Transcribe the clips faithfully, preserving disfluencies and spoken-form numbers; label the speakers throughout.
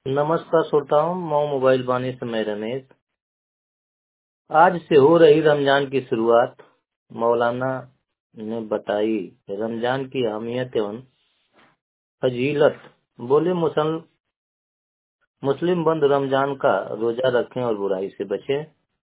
Speaker 1: नमस्कार श्रोताओं, मैं मोबाइल बानी से मैं रमेश। आज से हो रही रमजान की शुरुआत मौलाना ने बताई रमजान की अहमियत एवं फजीलत। बोले मुसल मुस्लिम बंद रमजान का रोजा रखें और बुराई से बचें।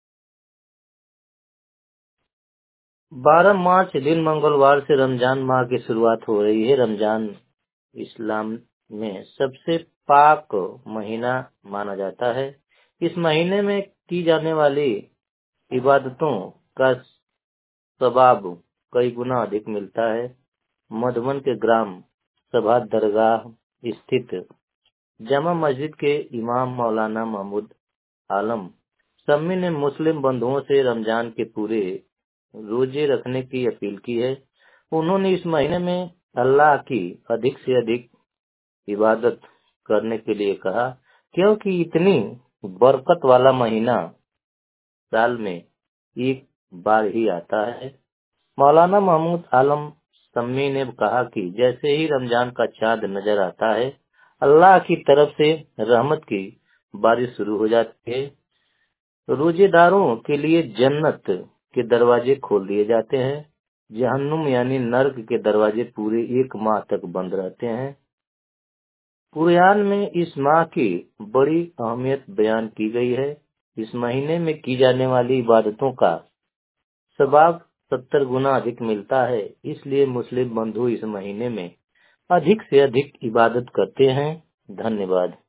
Speaker 1: बारह मार्च दिन मंगलवार से रमजान माह की शुरुआत हो रही है। रमजान इस्लाम में सबसे पाक महीना माना जाता है। इस महीने में की जाने वाली इबादतों का सवाब कई गुना अधिक मिलता है। मधुबन के ग्राम सभा दरगाह स्थित जमा मस्जिद के इमाम मौलाना महमूद आलम सम्मी ने मुस्लिम बंधुओं से रमजान के पूरे रोजे रखने की अपील की है। उन्होंने इस महीने में अल्लाह की अधिक से अधिक इबादत करने के लिए कहा, क्योंकि इतनी बरकत वाला महीना साल में एक बार ही आता है। मौलाना महमूद आलम सम्मी ने कहा कि जैसे ही रमजान का चांद नजर आता है, अल्लाह की तरफ से रहमत की बारिश शुरू हो जाती है। रोजेदारों के लिए जन्नत के दरवाजे खोल दिए जाते हैं। जहन्नुम यानी नर्क के दरवाजे पूरे एक माह तक बंद रहते हैं। कुरान में इस माह की बड़ी अहमियत बयान की गई है। इस महीने में की जाने वाली इबादतों का सवाब सत्तर गुना अधिक मिलता है। इसलिए मुस्लिम बंधु इस महीने में अधिक से अधिक इबादत करते हैं। धन्यवाद।